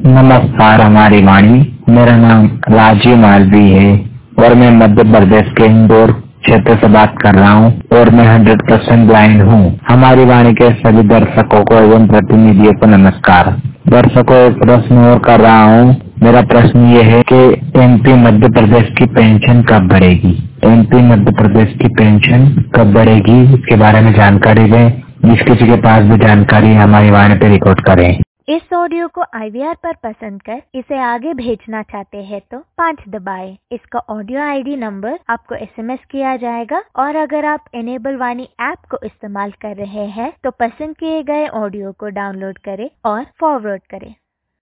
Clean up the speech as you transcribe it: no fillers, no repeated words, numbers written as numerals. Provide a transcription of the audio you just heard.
नमस्कार हमारी वाणी। मेरा नाम राजीव मालवी है और मैं मध्य प्रदेश के इंदौर क्षेत्र से बात कर रहा हूँ और मैं 100% ब्लाइंड हूँ। हमारी वाणी के सभी दर्शकों को एवं प्रतिनिधियों को नमस्कार। दर्शकों, एक प्रश्न और कर रहा हूँ। मेरा प्रश्न ये है कि एमपी मध्य प्रदेश की पेंशन कब बढ़ेगी? एमपी मध्य प्रदेश की पेंशन कब बढ़ेगी, इसके बारे में जानकारी दें। जिस किसी के पास भी जानकारी है हमारी वाणी पे रिकॉर्ड करें। इस ऑडियो को IVR पर पसंद कर इसे आगे भेजना चाहते हैं तो 5 दबाएं। इसका ऑडियो ID नंबर आपको SMS किया जाएगा और अगर आप एनेबल वाणी ऐप को इस्तेमाल कर रहे हैं तो पसंद किए गए ऑडियो को डाउनलोड करें और फॉरवर्ड करें।